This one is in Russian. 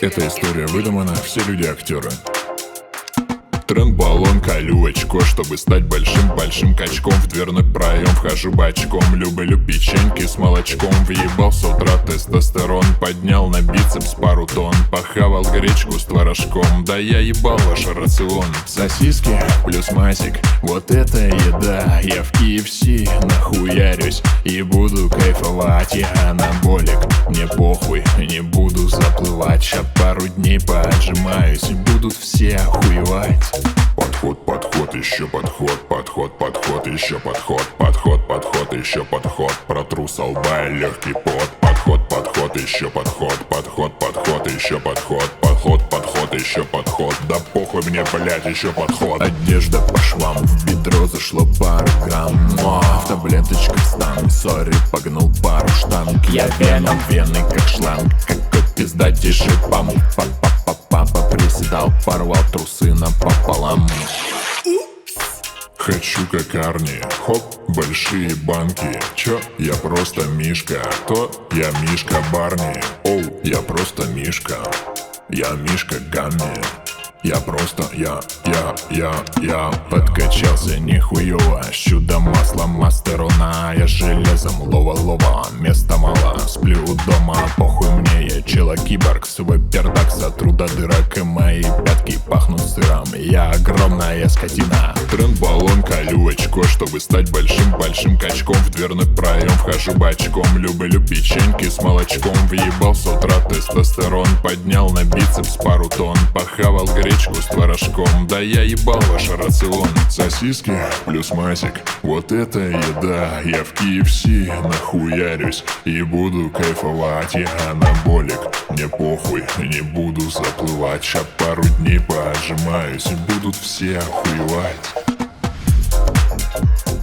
Эта история выдумана, все люди актеры. Тренд, баллон, колю очко, чтобы стать большим качком. В дверной проем вхожу бочком. Люблю печеньки с молочком. Въебал с утра тестостерон. Поднял на бицепс пару тонн. Похавал гречку с творожком. Да я ебал ваш рацион. Сосиски плюс масик, вот это еда. Я в KFC нахуярюсь и буду кайфовать. Я анаболик, мне похуй, не буду заплывать. Ща пару дней поотжимаюсь и будут все охуевать. Подход, еще подход, еще подход, еще подход. Протру со лба легкий пот. Подход, еще подход, еще подход, еще подход. Да похуй мне, блять, еще подход. Одежда по швам, в бедро зашло пару грамм. В таблеточках стану, сори, погнул пару штанг. Я веном, вены как шланг, какой пиздатейший памп. Папа приседал, порвал трусы напополам. Хочу как Арни, хоп, большие банки. Чё? Я просто Мишка. То я Мишка Барни. Оу, я просто Мишка. Я Мишка Гамми. Я просто, я подкачался нихуево. С чудом масла мастерона. Я железом лова, места мало. Сплю дома, похуй мне, я чела-киборг. Свой пердак сотру до дырок, и мои пятки пахнут сыром. Я огромная скотина. Тренд, баллон, колю очко, чтобы стать большим качком. В дверной проем вхожу бочком. Люблю печеньки с молочком. Въебал с утра тестостерон. Поднял на бицепс пару тонн. Похавал гречку с творожком. Да я ебал ваш рацион. Сосиски плюс масик, вот это еда. Я в KFC нахуярюсь и буду кайфовать. Я анаболик, мне похуй, не буду заплывать. Ща пару дней поотжимаюсь и будут все охуевать.